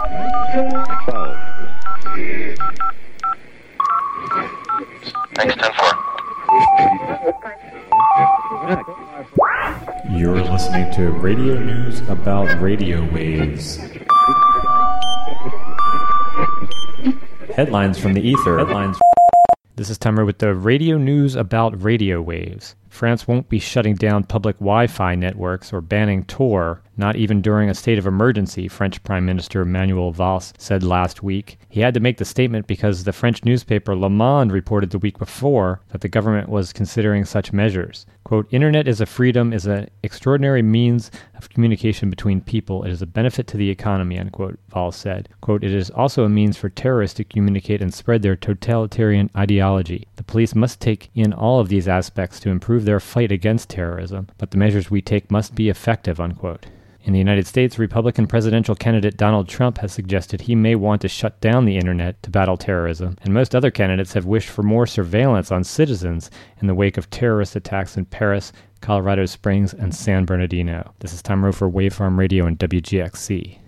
Thanks, 10-4. You're listening to radio news about radio waves. Headlines from the ether. This is Timer with the radio news about radio waves. France won't be shutting down public Wi-Fi networks or banning Tor, not even during a state of emergency, French Prime Minister Manuel Valls said last week. He had to make the statement because the French newspaper Le Monde reported the week before that the government was considering such measures. Quote, "Internet is a freedom, is an extraordinary means of communication between people. It is a benefit to the economy," unquote, Valls said. Quote, "It is also a means for terrorists to communicate and spread their totalitarian ideology. The police must take in all of these aspects to improve their fight against terrorism, but the measures we take must be effective," unquote. In the United States, Republican presidential candidate Donald Trump has suggested he may want to shut down the internet to battle terrorism, and most other candidates have wished for more surveillance on citizens in the wake of terrorist attacks in Paris, Colorado Springs, and San Bernardino. This is Tom Rowe for Waveform Radio and WGXC.